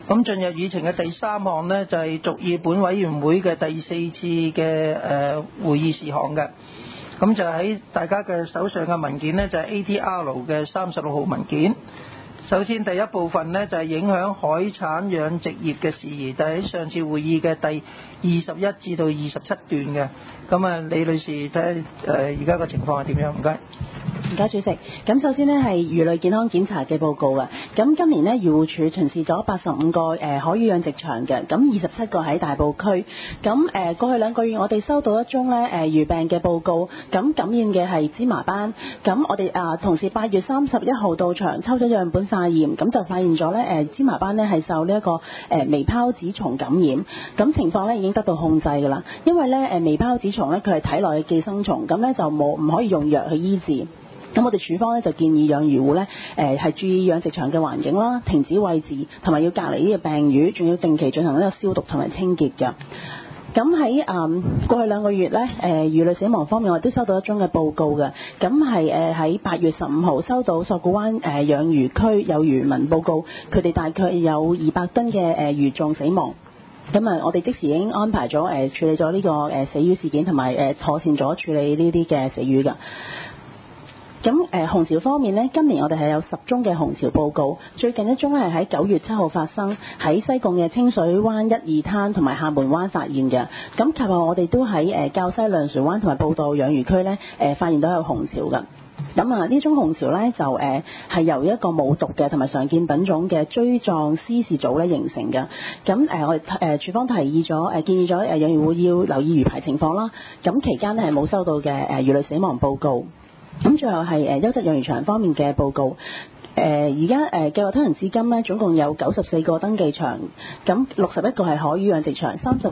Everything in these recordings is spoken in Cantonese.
咁進入議程嘅第3項呢，就係續議本委員會嘅第4次嘅會議事項嘅。咁就喺大家嘅手上嘅文件呢，就係 ATR 嘅36號文件。首先第一部分呢，就係影響海產養殖業嘅事宜，就喺上次會議嘅第21至到27段嘅。咁啊，李女士睇下而家個情況係點樣？唔該。 唔該，主席。咁首先呢係魚類健康檢查嘅報告嘅。咁今年呢漁護署巡視咗85個海魚養殖場嘅，咁27個喺大埔區。咁過去2個月我哋收到一宗呢魚病嘅報告，咁感染嘅係芝麻斑。咁我哋同時8月31號到場抽咗樣本化驗，咁就發現咗呢芝麻斑呢係受呢一個微孢子蟲感染。咁情況呢已經得到控制㗎啦。因為呢微孢子蟲呢佢係體內嘅寄生蟲，咁呢就唔可以用藥去醫治。咁我哋署方咧就建議養魚戶咧係注意養殖場嘅環境啦，停止餵飼，同埋要隔離呢個病魚，仲要定期進行呢個消毒同埋清潔嘅。咁喺過去2個月咧，魚類死亡方面我哋都收到一宗嘅報告嘅。咁係喺8月15號收到索罟灣養魚區有漁民報告，佢哋大概有200噸嘅魚種死亡。咁我哋即時已經安排咗處理咗呢個死魚事件，同埋妥善咗處理呢啲嘅死魚㗎。咁紅潮方面呢，今年我哋係有10宗嘅紅潮報告，最近一宗係喺9月7號發生，喺西貢嘅清水灣1、2灘同埋廈門灣發現嘅。咁及後我哋都喺滘西亮船灣同埋布袋養魚區呢發現到有紅潮㗎。咁呢宗紅潮呢，就係由一個冇毒嘅同埋常見品種嘅錐狀絲氏藻咧形成嘅。咁我哋署方建議咗養魚戶要留意魚排情況啦。咁期間呢係冇收到嘅魚類死亡報告。咁最後係優質養魚場方面嘅報告。而家計劃推行至今呢，總共有94個登記場，咁61個係海魚養殖場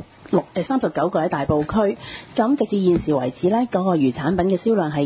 ，39個喺大埔區。咁直至現時為止呢，嗰個魚產品嘅銷量係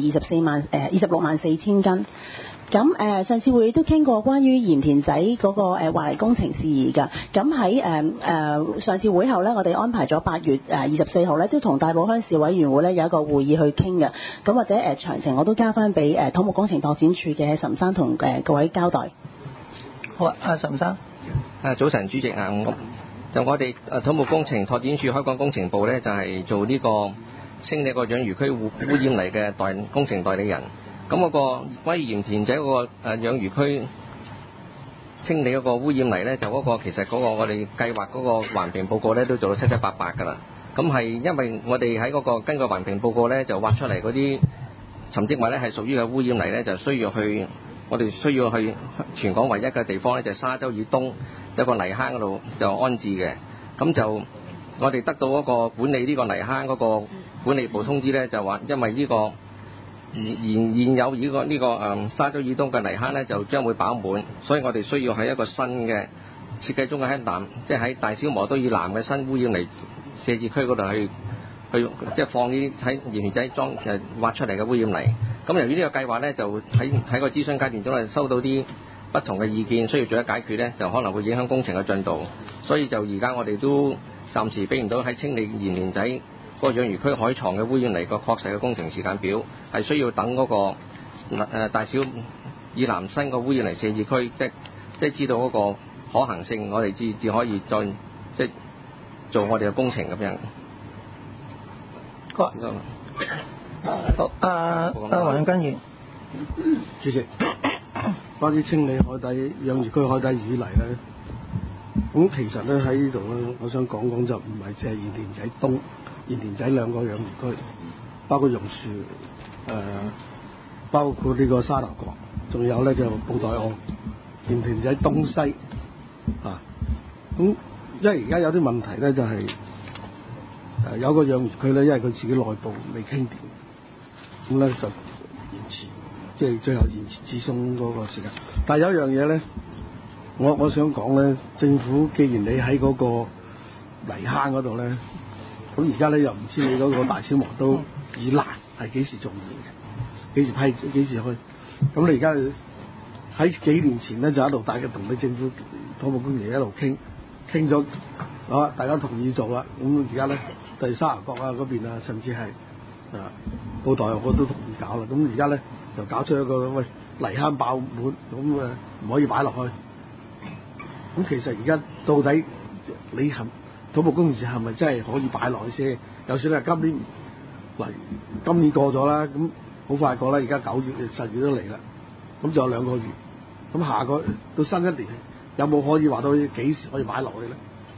26萬4千斤。咁上次會議都傾過關於鹽田仔嗰個挖泥工程事宜㗎。咁喺上次會後呢，我哋安排咗8月24號呢，都同大埔鄉事委員會呢有一個會議去傾嘅。咁或者詳情我都交翻俾土木工程拓展處嘅岑生同各位交代。 好啊，阿岑生。 早晨，主席啊，我哋土木工程拓展處海港工程部呢，就係做呢個清理個養魚區污染泥嘅工程代理人。咁嗰個關於鹽田仔嗰個養魚區清理嗰個污染泥呢，就嗰個其實嗰個我哋計劃嗰個環評報告呢，都做到七七八八㗎啦。咁係因為我哋喺嗰個根據環評報告呢，就挖出嚟嗰啲沉積物呢係屬於嘅污染泥呢，就我哋需要去全港唯一嘅地方呢，就係沙洲以東一個泥坑嗰度就安置嘅。咁就我哋得到嗰個管理呢個泥坑嗰個管理部通知呢，就話因為呢個現有呢個沙洲以東嘅泥坑呢，就將會飽滿，所以我哋需要喺一個新嘅設計中嘅喺南，即係喺大小磨堆以南嘅新污染泥卸置區嗰度去即係放呢啲喺鹽田仔挖出嚟嘅污染泥。咁由於呢個計劃呢，就喺個諮詢階段中收到啲不同嘅意見，需要做一解決呢，就可能會影響工程嘅進度，所以就而家我哋都暫時俾唔到喺清理鹽田仔嗰個養魚區海床嘅污染泥個確實嘅工程時間表，係需要等嗰個大小以南新個污染泥卸置區，即係知道嗰個可行性，我哋至可以再即係做我哋嘅工程咁樣。 好，黃永根議員。 主席，關於清理海底養魚區海底魚泥咧，咁其實咧喺呢度咧，我想講就唔係淨係鹽田仔東、鹽田仔兩個養魚區，包括榕樹，包括呢個沙頭角，仲有咧就布袋澳、鹽田仔東西啊。咁因為而家有啲問題咧，就係有個養魚區咧，因為佢自己內部未傾掂，咁咧就延遲，即係最後延遲諮詢嗰個時間。但係有一樣嘢咧，我想講咧，政府既然你喺嗰個泥坑嗰度咧，咁而家咧又唔知你嗰個大小磨都以南係幾時做完嘅，幾時批，幾時開？咁你而家喺幾年前咧就一路大家同你政府土木工程一路傾咗，啊大家同意做啦。咁而家咧第沙頭角啊嗰邊啊，甚至係布袋我都同意搞啦。咁而家咧就搞出一個喂泥坑爆滿，咁唔可以擺落去。 咁其實而家到底你土木工程係咪真係可以擺落去先？就算係今年過咗啦，咁好快過啦，而家9月、10月都嚟啦，咁仲有2個月，咁下個到新一年有冇可以話到幾時可以擺落去咧？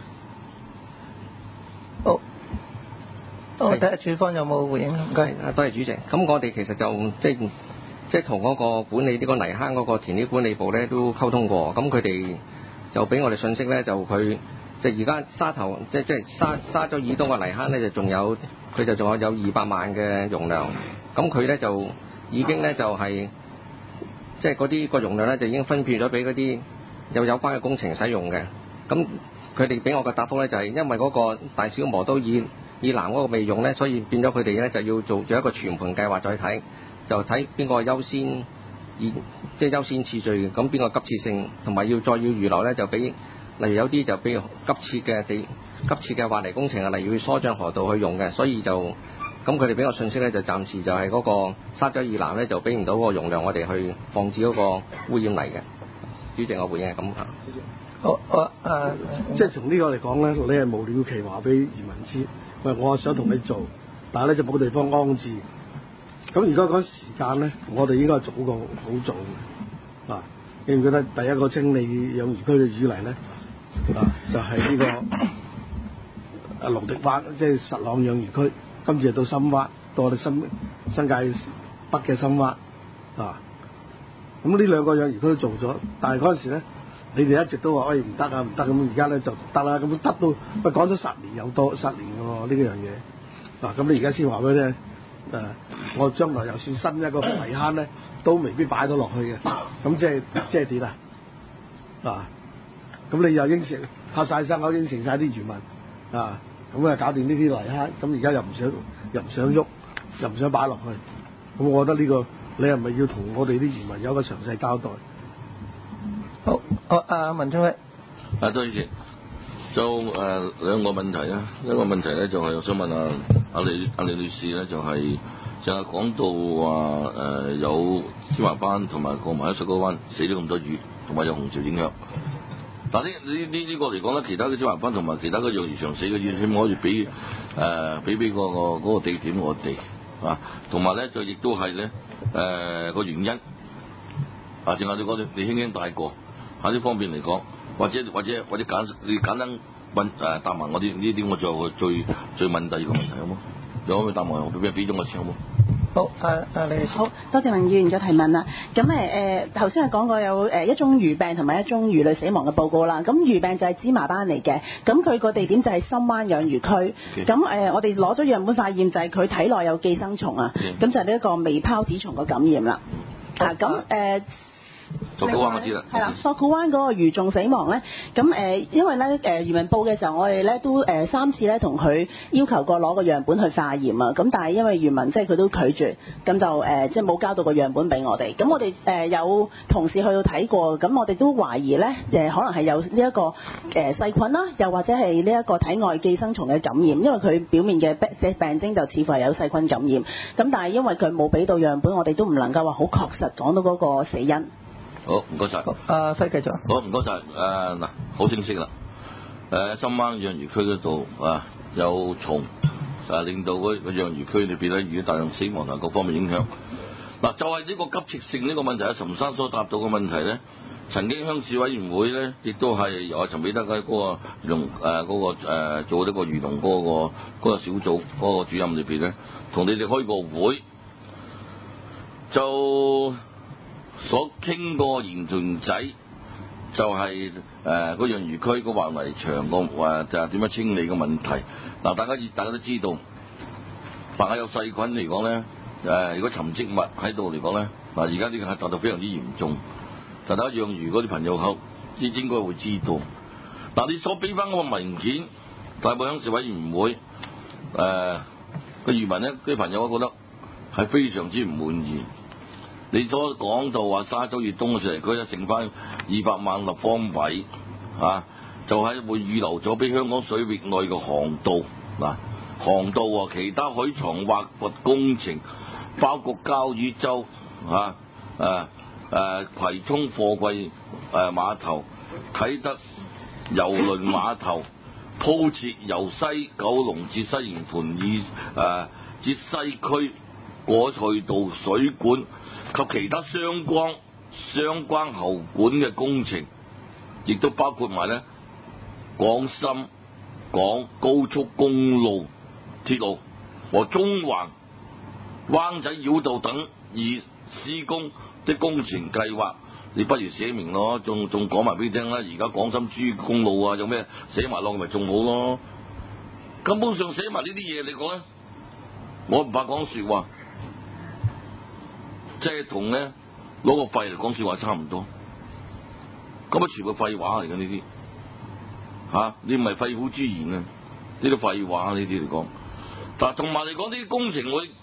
好，我睇下署方有冇回應。唔該。 多謝主席。咁我哋其實就即係同嗰個管理呢個泥坑嗰個填料管理部咧都溝通過，咁佢哋就俾我哋信息咧，就佢即係而家沙頭即係沙洲以東嘅泥坑咧，仲有200萬嘅容量，咁佢咧就已經咧就係即係嗰啲個容量咧就已經分配咗俾嗰啲有關嘅工程使用嘅。咁佢哋俾我嘅答覆咧就係因為嗰個大小磨刀以南嗰個未用咧，所以變咗佢哋咧就要做一個全盤計劃再睇。就睇邊個優先，即係優先次序，咁邊個急切性，同埋再要預留咧，就俾例如有啲就俾急切嘅挖泥工程啊，例如去疏漲河道去用嘅，所以就咁佢哋俾我信息咧，就暫時就係嗰個沙洲以南咧就俾唔到個容量，我哋去放置嗰個污染泥嘅。主席，我回應係咁嚇。 好， 即係從呢個嚟講咧，你係無了期話俾漁民知，喂，我係想同你做，但係咧就冇地方安置。咁而家講時間咧，我哋應該早過好早嘅。記唔記得第一個清理養魚區嘅淤泥咧？就係呢個龍迪灣，即係實朗養魚區。今次就到深灣，到我哋新界北嘅深灣。咁呢2個養魚區都做咗，但係嗰陣時咧，你哋一直都話喂唔得啊，唔得咁，而家咧就得啦。咁得到喂講咗10年有多10年喎呢樣嘢。咁你而家先話俾咧？我將來又算新一個泥坑咧，都未必擺到落去嘅。咁即係點啊？咁你又應承拍晒心口，應承晒啲漁民咁啊搞掂呢啲泥坑。咁而家又唔想喐，又唔想擺落去。咁我覺得呢個你係咪要同我哋啲漁民有一個詳細交代？ 好，文忠偉。 多謝。就2個問題啦。一個問題咧就係我想問阿李女士咧，就係成日講到話有芝麻斑同埋過埋喺水果灣死咗咁多魚，同埋有紅潮影響。但呢個嚟講咧，其他嘅芝麻斑同埋其他嘅養魚場死嘅魚，希望可以俾嗰個地點我哋同埋咧就亦都係咧個原因淨係你講你輕輕帶過喺呢方面嚟講。或者你簡單問答埋我呢啲，我再問第2個問題好冇？你可唔可以答埋我？俾咗我先好冇？ 好，你好多謝文議員嘅提問啦。咁頭先係講過有一宗魚病同埋一宗魚類死亡嘅報告啦。咁魚病就係芝麻斑嚟嘅，咁佢個地點就係深灣養魚區。咁我哋攞咗樣本化驗，就係佢體內有寄生蟲啊，咁就係呢一個微孢子蟲嘅感染啦。 索罟灣我知啦， 係啦，索罟灣嗰個魚種死亡咧，咁因為咧漁民報嘅時候，我哋咧都3次咧同佢要求過攞個樣本去化驗啊，咁但係因為漁民即係佢都拒絕，咁就即係冇交到個樣本俾我哋。咁我哋有同事去到睇過，咁我哋都懷疑咧可能係有呢一個細菌啦，又或者係呢一個體外寄生蟲嘅感染，因為佢表面嘅病徵就似乎係有細菌感染。咁但係因為佢冇俾到樣本，我哋都唔能夠話好確實講到嗰個死因。 好，唔該晒。 輝繼續。 好，唔該晒。嗱，好清晰啦。深灣養魚區嗰度有蟲令到嗰養魚區裏邊咧魚大量死亡同各方面影響。嗱，就係呢個急切性呢個問題，陳生所答到嘅問題咧，曾經鄉事委員會咧，亦都係由阿陳美德喺嗰個做呢個漁農嗰個小組嗰個主任裏邊咧，同你哋開個會就。所傾個鹽田仔就係嗰養魚區個環圍牆個就係點樣清理個問題。嗱，大家都知道，凡係有細菌嚟講咧，如果沉積物喺度嚟講咧，嗱而家呢個係達到非常之嚴重。大家養魚嗰啲朋友應該會知道。嗱，你所俾翻嗰個文件，大埔鄉事委員會個漁民咧，啲朋友我覺得係非常之唔滿意。你所講到話沙洲以東嘅社區咧，剩翻200萬立方米就係會預留咗俾香港水域內嘅航道。航道其他海床挖掘工程，包括交椅洲葵涌貨櫃碼頭、啟德郵輪碼頭鋪設由西九龍至西營盤至西區過隧道水管及其他相關喉管嘅工程，亦都包括埋咧廣深港高速公路、鐵路和中環、灣仔繞道等已施工的工程計劃。你不如寫明咯，仲講埋俾你聽啦。而家廣深珠公路啊，有咩寫埋落咪仲好咯？根本上寫埋呢啲嘢嚟講咧，我唔怕講說話，即係同咧攞個肺嚟講說話差唔多。咁啊，全部廢話嚟嘅呢啲吓，你唔係肺腑之言啊，呢啲廢話呢啲嚟講。但同埋嚟講，呢啲工程會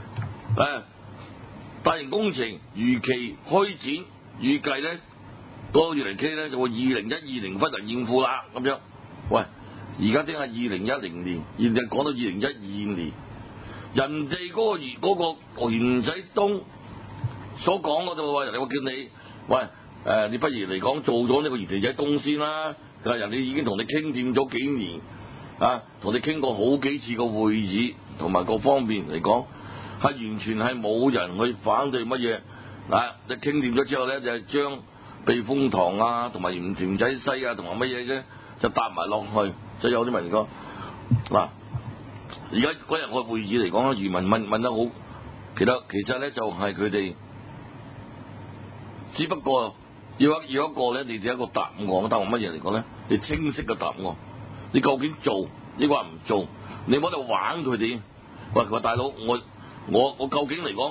大型工程如期開展。預計咧嗰個月嚟傾咧就會2012年不能應付啦咁樣。喂，而家聽下2010年，現在講到2012年，人哋嗰個袁仔東所講嗰度話，人哋會叫你，喂你不如嚟講做咗呢個袁仔東先啦。人哋已經同你傾掂咗幾年啊，同你傾過好幾次個會議，同埋各方面嚟講係完全係冇人去反對乜嘢。你傾掂咗之後咧，就係將避風塘啊，同埋鹽田仔西啊，同埋乜嘢啫，就搭埋落去，就有啲人講嗱。而家嗰日個會議嚟講，漁民問得好，其實咧就係佢哋，只不過要一個咧，你哋一個答案乜嘢嚟講咧？你清晰嘅答案，你究竟做，你話唔做，你冇得玩佢哋。喂，佢話大佬，我究竟嚟講？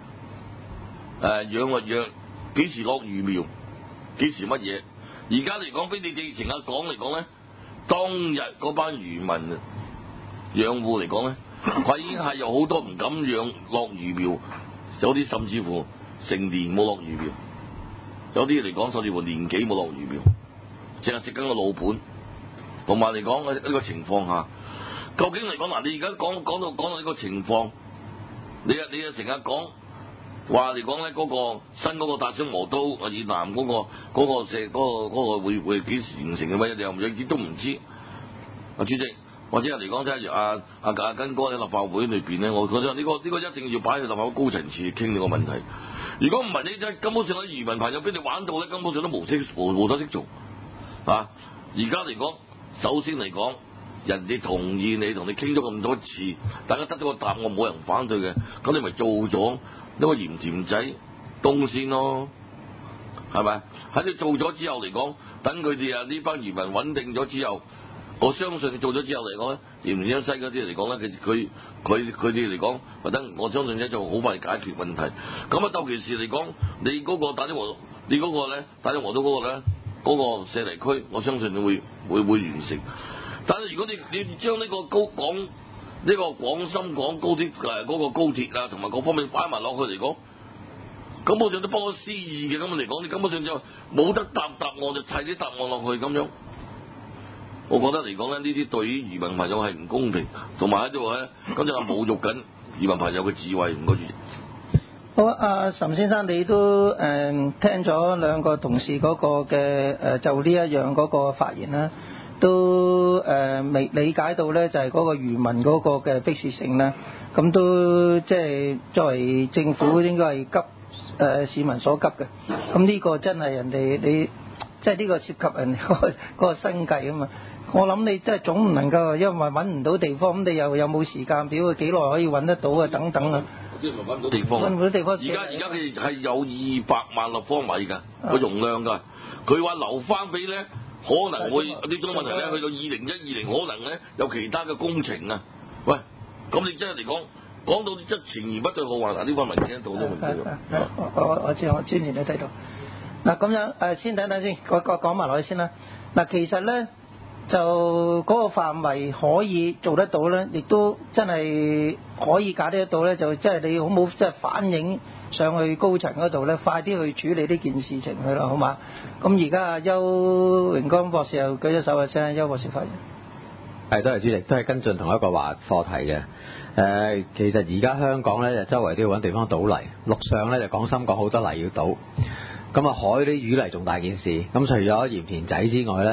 養幾時落魚苗？幾時乜嘢？而家嚟講，俾你哋成日講嚟講咧，當日嗰班漁民養戶嚟講咧，佢已經係有好多唔敢落魚苗，有啲甚至乎成年冇落魚苗，有啲嚟講甚至乎年幾冇落魚苗，淨係食緊個老本。同埋嚟講呢個情況下，究竟嚟講嗱，你而家講到呢個情況，你又成日講。話嚟講咧，嗰個新嗰個大小磨刀以南嗰個會幾時完成嘅乜嘢？你又都唔知。主席，或者嚟講，即係阿根哥喺立法會裏邊咧，我覺得呢個一定要擺喺立法會高層次傾呢個問題。如果唔係，你真根本上啲漁民朋友俾你玩到咧，根本上都無所適從啊！而家嚟講，首先嚟講，人哋同意你，同你傾咗咁多次，大家得到個答案，冇人反對嘅，咁你咪做咗。呢個鹽田仔東先咯，係咪？喺你做咗之後嚟講，等佢哋呢班漁民穩定咗之後，我相信做咗之後嚟講咧，鹽田西嗰啲嚟講咧，佢哋嚟講，或者我相信咧就好快解決問題。咁到其時嚟講，你嗰個大啲禾，你嗰個咧大啲禾到嗰個咧，嗰個石籬區，我相信會完成。但係如果你將呢個呢個廣深港高鐵嗰個高鐵啊，同埋各方面擺埋落去嚟講，根本上都不可思議嘅。咁嚟講，你根本上就冇得答案，就砌啲答案落去咁樣。我覺得嚟講咧，呢啲對於漁民朋友係唔公平，同埋喺度咧，咁就係侮辱緊漁民朋友嘅智慧。唔該主席。 好，阿岑先生，你都聽咗兩個同事嗰個嘅就呢一樣嗰個發言啦。都未理解到咧，就係嗰個漁民嗰個嘅迫切性啦。咁都即係作為政府應該係急市民所急嘅。咁呢個真係人哋你即係呢個涉及人哋嗰個生計啊嘛。我諗你真係總唔能夠因為揾唔到地方，咁你又有冇時間表？幾耐可以揾得到啊？等等啊！ 即係揾唔到地方。揾唔到地方。而家佢係有200萬立方米㗎個容量㗎。佢話留翻俾咧。可能會呢種問題咧，去到2012年，可能咧有其他嘅工程啊。喂，咁你真係嚟講到即係前言不對後話，嗱呢份文件度都唔對。 我知，我之前都睇到。嗱咁樣先等等先，講埋落去先啦。嗱，其實咧就嗰個範圍可以做得到咧，亦都真係可以解得到咧，就即係你好冇即係反映上去高層嗰度咧，快啲去處理呢件事情去啦，好嘛？咁而家阿邱榮光博士又舉咗手嘅聲，邱博士發言。 係，多謝主席，都係跟進同一個課題嘅。其實而家香港咧，就周圍都要揾地方倒泥，陸上咧就廣深港好多泥要倒。咁啊，海啲淤泥仲大件事。咁除咗鹽田仔之外咧，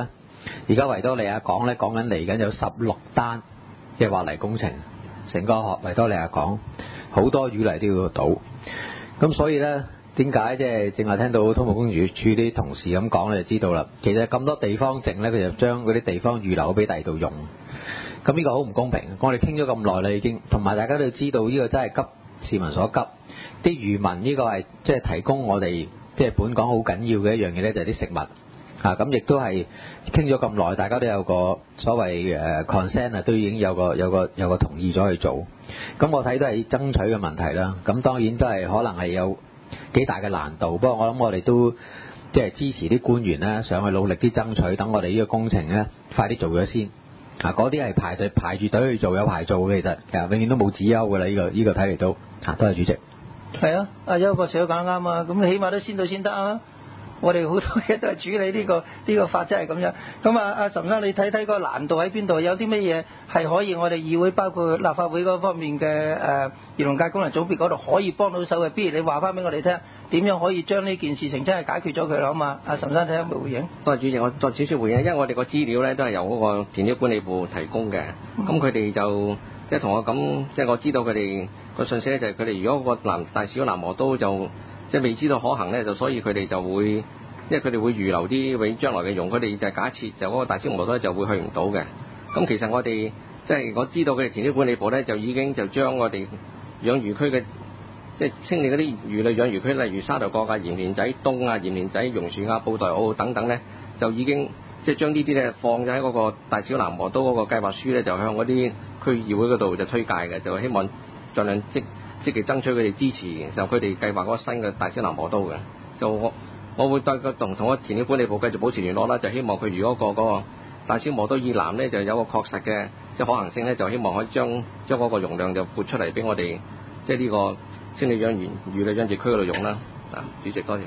而家維多利亞港咧講緊嚟緊有16單嘅挖泥工程，成個維多利亞港好多淤泥都要倒。咁所以咧，點解即係淨係聽到土木工程處啲同事咁講咧，就知道啦。其實咁多地方剩咧，佢就將嗰啲地方預留俾第二度用。咁呢個好唔公平。我哋傾咗咁耐啦已經，同埋大家都知道呢個真係急市民所急。啲漁民呢個係即係提供我哋即係本港好緊要嘅一樣嘢咧，就係啲食物。咁亦都係傾咗咁耐，大家都有個所謂consent 啊，都已經有個同意咗去做。咁我睇都係爭取嘅問題啦。咁當然都係可能係有幾大嘅難度，不過我諗我哋都即係支持啲官員咧，上去努力啲爭取，等我哋呢個工程咧快啲做咗先。嗰啲係排住隊去做，有排做嘅，其實永遠都冇止休㗎啦。呢個睇嚟都多謝主席。 係啊，阿邱博士都講得啱啊，咁你起碼都先到先得啊。我哋好多嘢都係處理呢個法則係咁樣。咁阿岑生，你睇睇個難度喺邊度？有啲乜嘢係可以我哋議會包括立法會嗰方面嘅漁農界功能組別嗰度可以幫到手嘅？不如你話翻俾我哋聽，點樣可以將呢件事情真係解決咗佢啦？好嘛？阿岑生睇下有冇回應？ 多謝主席，我作少少回應，因為我哋個資料咧都係由嗰個填料管理部提供嘅。咁佢哋就即係同我咁，即係我知道佢哋個信息咧，就係佢哋如果個大小南磨刀就即係未知道可行咧，就所以佢哋就會，因為佢哋會預留啲為將來嘅用，佢哋就係假設就嗰個大小磨刀就會去唔到嘅。咁其實我哋即係我知道佢哋填料管理部咧就已經就將我哋養魚區嘅即係清理嗰啲魚類養魚區，例如沙頭角啊、鹽田仔東啊、鹽田仔、榕樹亞、布袋澳等等咧，就已經即係將呢啲咧放咗喺嗰個大小南磨刀嗰個計劃書咧，就向嗰啲區議會嗰度就推介嘅，就希望盡量積極爭取佢哋支持，就佢哋計劃嗰個新嘅大小南磨刀嘅。就我會對個同個填料管理部繼續保持聯絡啦，就希望佢如果嗰個大小磨刀以南咧就有個確實嘅即係可行性咧，就希望可以將嗰個容量就撥出嚟俾我哋即係呢個清理養魚類養殖區嗰度用啦。主席多謝。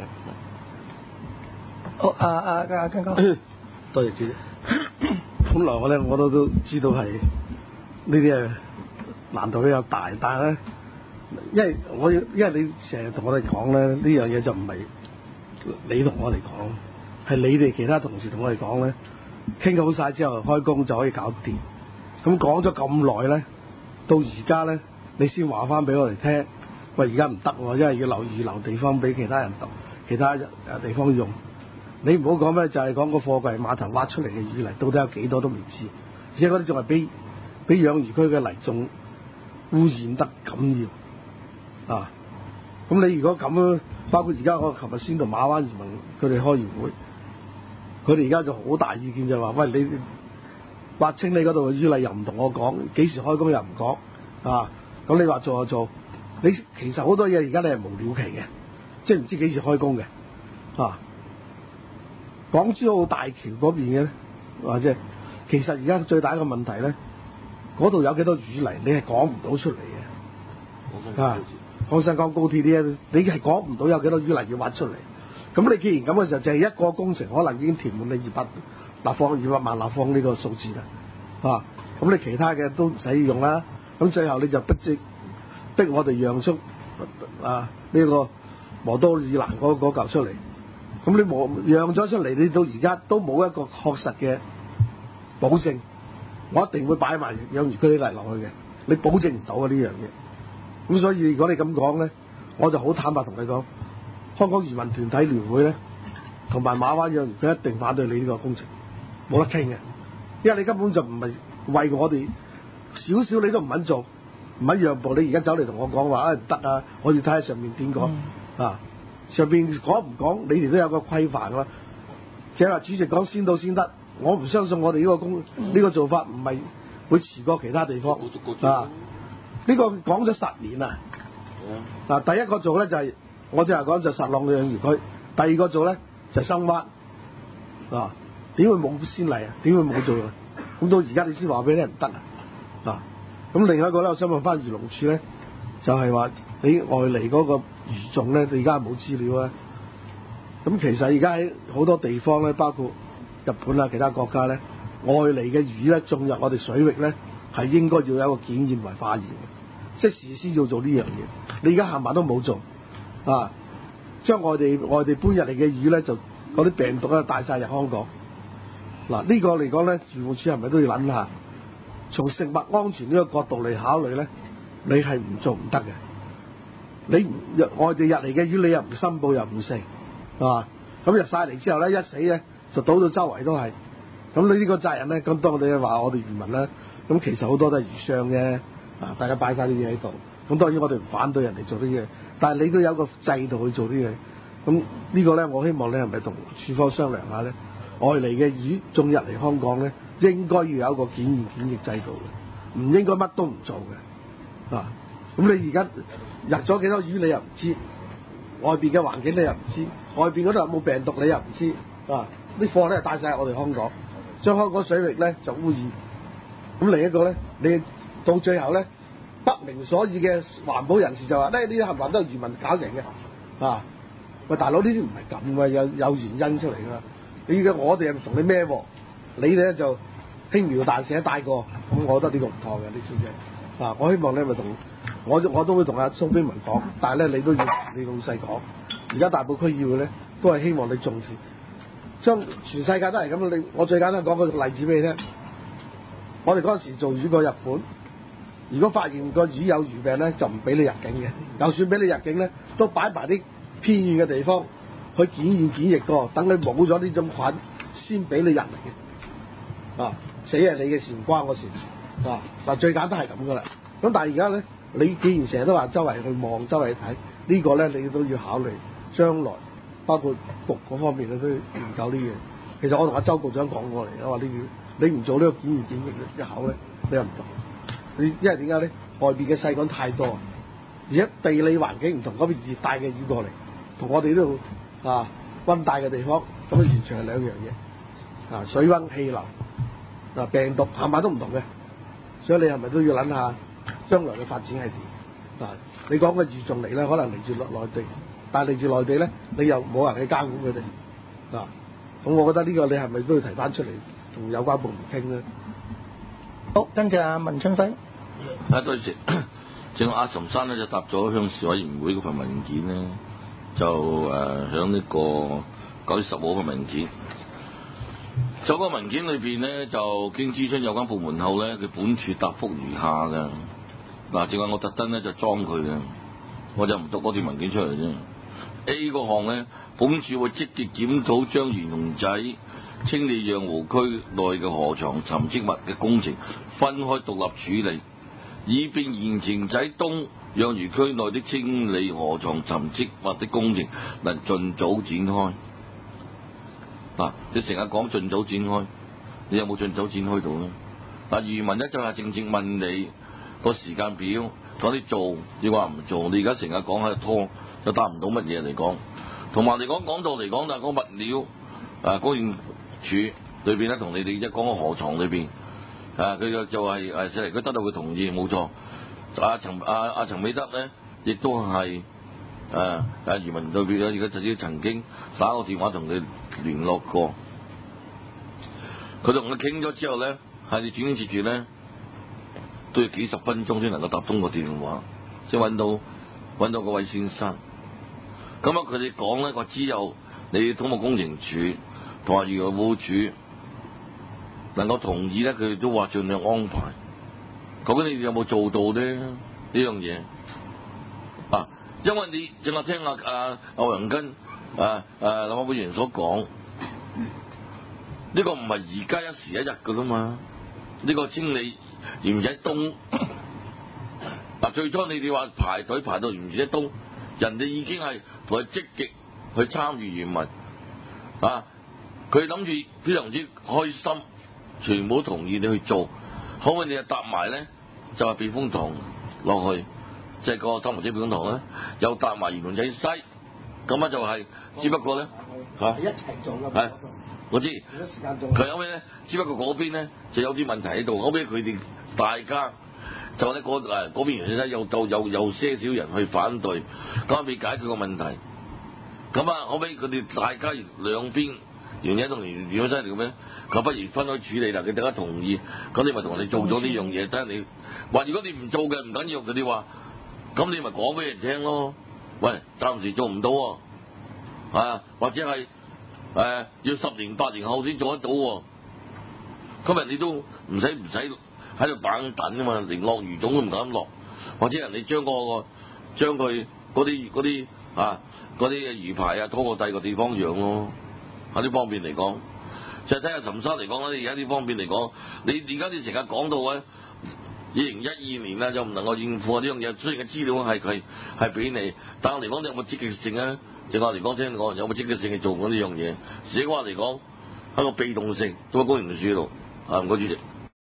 好，阿根哥， 多謝主席。本來我都知道係呢啲係難度比較大，但係咧，因為你成日同我哋講咧，呢樣嘢就唔係你同我哋講，係你哋其他同事同我哋講咧，傾好晒之後開工就可以搞掂。咁講咗咁耐咧，到而家咧，你先話翻俾我哋聽，喂，而家唔得喎，因為要預留地方俾其他人讀，其他地方用。你唔好講咩，就係講個貨櫃碼頭挖出嚟嘅淤泥，到底有幾多都未知，而且嗰啲仲係比養魚區嘅泥仲污染得緊要啊！咁你如果咁樣，包括而家我琴日先同馬灣漁民佢哋開完會，佢哋而家就好大意見就話：喂，你挖清你嗰度嘅淤泥又唔同我講，幾時開工又唔講啊！咁你話做就做，你其實好多嘢而家你係無了期嘅，即係唔知幾時開工嘅啊！港珠澳大橋嗰邊嘅咧，或者其實而家最大一個問題咧，嗰度有幾多淤泥，你係講唔到出嚟嘅。啊，廣深港高鐵啲你係講唔到有幾多淤泥要挖出嚟。咁你既然咁嘅時候，就係一個工程可能已經填滿你200萬立方呢個數字啦。啊，咁你其他嘅都唔使用啦。咁最後你就逼我哋讓出呢個磨刀以南嗰嚿出嚟。咁你讓咗出嚟，你到而家都冇一個確實嘅保證，我一定會擺埋養魚區啲泥落去嘅，你保證唔到啊呢樣嘢。咁所以如果你咁講咧，我就好坦白同你講，香港漁民團體聯會咧，同埋馬灣養魚區一定反對你呢個工程，冇得傾嘅，因為你根本就唔係為我哋少少你都唔肯做，唔肯讓步，你而家走嚟同我講話唔得啊，我要睇下上面點講啊。上邊講唔講，你哋都有個規範㗎啦。即係話主席講先到先得，我唔相信我哋呢個做法唔係會遲過其他地方啊。呢個講咗10年啦。嗱，第一個做咧就係我正話講就實浪嘅養魚區，第二個做咧就係深灣啊。點會冇先例啊？點會冇做啊？咁到而家你先話俾你唔得啊？咁另外一個咧，我想問翻漁農處咧，就係話你外嚟嗰個魚種咧，你而家冇資料啊。咁其實而家喺好多地方咧，包括日本啊其他國家咧，外嚟嘅魚咧進入我哋水域咧，係應該要有一個檢驗為化驗嘅，即係事先要做呢樣嘢。你而家冚唪唥都冇做啊，將外地搬入嚟嘅魚咧，就嗰啲病毒咧帶晒入香港。 嗱，呢個嚟講咧，漁護署係咪都要諗下，從食物安全呢個角度嚟考慮咧，你係唔做唔得嘅。你外地入嚟嘅魚，你又唔申報又唔食，係嘛？咁入晒嚟之後咧，一死咧就倒到周圍都係。咁你呢個責任咧，咁當我哋話我哋漁民咧，咁其實好多都係魚商嘅，大家擺晒啲嘢喺度。咁當然我哋唔反對人哋做啲嘢，但係你都有個制度去做啲嘢。咁呢個咧，我希望你係咪同處方商量下咧？外嚟嘅魚種入嚟香港咧，應該要有一個檢驗檢疫制度嘅，唔應該乜都唔做嘅。咁你而家入咗幾多魚你又唔知，外邊嘅環境你又唔知，外邊嗰度有冇病毒你又唔知，啲貨咧帶晒入我哋香港，將香港水域咧就污染。咁另一個咧，你到最後咧不明所以嘅環保人士就話咧，呢啲冚唪唥都係漁民搞成嘅。喂，大佬，呢啲唔係咁嘅，有原因出嚟㗎。你而家我哋係同你孭鑊，你哋咧就輕描淡寫帶過，咁我覺得呢個唔妥嘅，李小姐。我希望你咪同我都會同阿蘇冰文講，但係咧你都要你老細講。而家大埔區議會咧都係希望你重視，將全世界都係咁。我最簡單講個例子俾你聽。我哋嗰陣時做魚過日本，如果發現個魚有魚病咧，就唔俾你入境嘅。就算俾你入境咧，都擺埋啲偏遠嘅地方去檢驗檢疫過，等佢冇咗呢種菌先俾你入嚟嘅。死係你嘅事，唔關我事。最簡單係咁噶啦。咁但係而家咧，你既然成日都話周圍去望、周圍去睇，呢個咧你都要考慮將來，包括局嗰方面咧都要研究呢樣。其實我同阿周局長講過嚟，我話你唔做呢個檢驗檢疫一口咧，你又唔做。因為點解咧？外邊嘅細菌太多，而家地理環境唔同，嗰邊熱帶嘅魚過嚟，同我哋呢度溫帶嘅地方，咁完全係兩樣嘢。水溫氣流病毒冚唪唥都唔同嘅，所以你係咪都要諗下將來嘅發展係點？你講嘅魚種嚟咧，可能嚟自內地，但係嚟自內地咧，你又冇人去監管佢哋。咁我覺得呢個你係咪都要提翻出嚟同有關部門傾咧？ 好，跟住阿文春輝。 多謝。正阿岑生咧就答咗鄉事委員會嗰份文件咧，就響呢個9月10號嘅文件。就個文件裏邊咧，就經諮詢有關部門後咧，佢本署答覆如下嘅。正話我特登咧就裝佢嘅，我就唔讀嗰段文件出嚟啫。A 個項咧，本署會積極檢討將漁農仔清理養護區內嘅河床沉積物嘅工程分開獨立處理，以便鹽田仔東養魚區內的清理河床沉積物的工程能盡早展開。你成日講盡早展開，你有冇盡早展開到咧？漁民咧就係正正問你個時間表，講你做，你話唔做，你而家成日講喺度拖，就答唔到乜嘢嚟講。同埋嚟講到嚟講，但係個物料供應處裏邊咧，同你哋一講個河床裏邊，佢就係佢得到佢同意，冇錯。阿陳美德咧，亦都係漁民裏邊咧，而家就曾經打個電話同佢聯絡過，佢同佢傾咗之後咧，係你轉接住咧，都要幾十分鐘先能夠答通個電話，先揾到嗰位先生。咁佢哋講咧，話只有你土木工程署同埋漁護署能夠同意咧，佢哋都話盡量安排。究竟你哋有冇做到咧呢樣嘢？因為你正話聽阿歐陽根立法會議員所講，呢個唔係而家一時一日噶啦嘛。呢個清理鹽田仔東最初你哋話排隊排到鹽田仔東，人哋已經係同佢積極去參與漁民佢諗住非常之開心，全部同意你去做。可唔可以你就搭埋咧？就係避風塘落去，即係個三文仔避風塘咧，又搭埋鹽田仔西，咁就係只不過咧一齊做嘅。 我知。佢後尾咧，只不過嗰邊咧就有啲問題喺度，後尾佢哋大家就咧嗰邊鹽田西有些少人去反對，咁未解決個問題。咁後尾佢哋大家兩邊鹽田同鹽田西嚟嘅咩？佢不如分開處理啦，佢大家同意，咁你咪同人哋做咗呢樣嘢，睇下你話如果你唔做嘅唔緊要，佢哋話咁你咪講俾人聽咯。喂，暫時做唔到或者係要10年8年後先做得到今日你都唔使喺度板等啊嘛，連落魚種都唔敢落，或者人哋將佢嗰啲魚排啊拖過第二個地方養咯。喺呢方面嚟講，就睇下陳生嚟講咧，而家呢方面嚟講，你而家你成日講到咧，2012年啊就唔能夠應付呢樣嘢，雖然嘅資料係俾你，但係嚟講你有冇積極性啊？正話嚟講聽講有冇積極性去做緊呢樣嘢？寫話嚟講係個被動性，都喺公營處度啊，唔該主席。